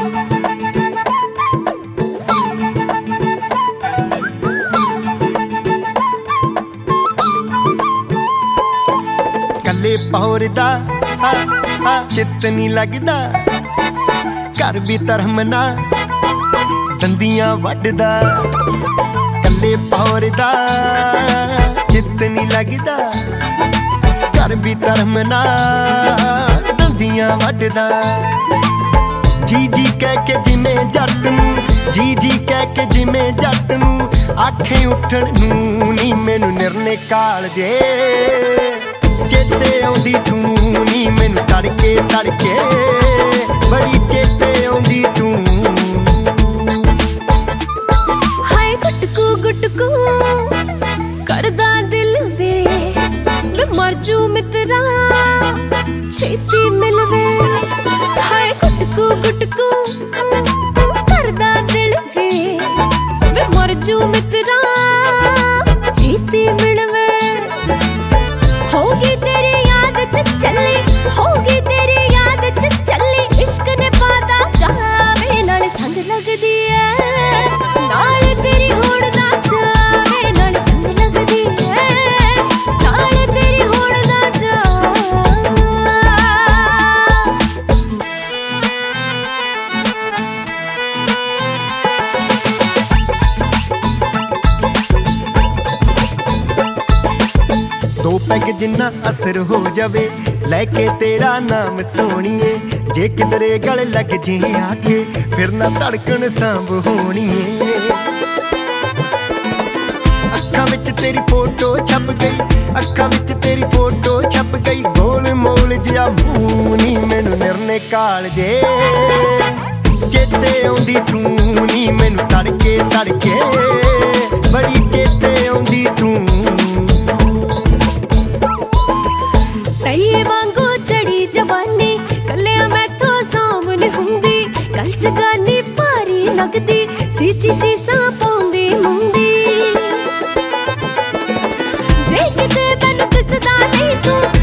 कल्ले पौरदा चित्त नी लगदा, घर भी धर्मना दंदियां वड्डदा। कल्ले पौरदा चित्त नी लगदा, घर भी धर्मना दंदियां वड्डदा। जी जी कह के जिमें जट नूं, जी जी कह के जिमें जट नूं आखे उठण नूं नी मैनू निरने कालजे। चेते आउंदी तू नी मैनू तड़के तड़के, बड़ी चेते आउंदी तू। हाय गुटकू गुटकू करदा दिल वे, मैं मर जू मित्रा छेती मिलवे। हाय गुटकू गुटकू करदा दिल वे, मैं मर जू मित्रा छेती मिलवे। होगी तेरी याद च चली, होगी तेरी याद च चली, इश्क ने पादा गावे नाल संग लगदी है, नाल तेरी होड़ दा जावे नाल संग लगदी है, नाल तेरी होड़ दा जा। दो पैग जिन्ना असर हो जावे लैके तेरा नाम सोणीए। जे किधरे गल लग जे आके फिर ना धड़कन सांभ होणीए। अखां विच तेरी फोटो छप गई, अखां विच तेरी फोटो छप गई, गोल मोल जिहा मूंह नी मैनू निरने कालजे। चेते आउंदी तू नी मैनू तड़के तड़के, बड़ी चेते आउंदी तू। तैये वांगू चढ़ी जवानी, कलिया मैथों सामने हुंदी, कल जगानी भारी लगदी, चीची चीसां पाउंदी मुंदी। जे किते मैनू दिसदा नहीं तू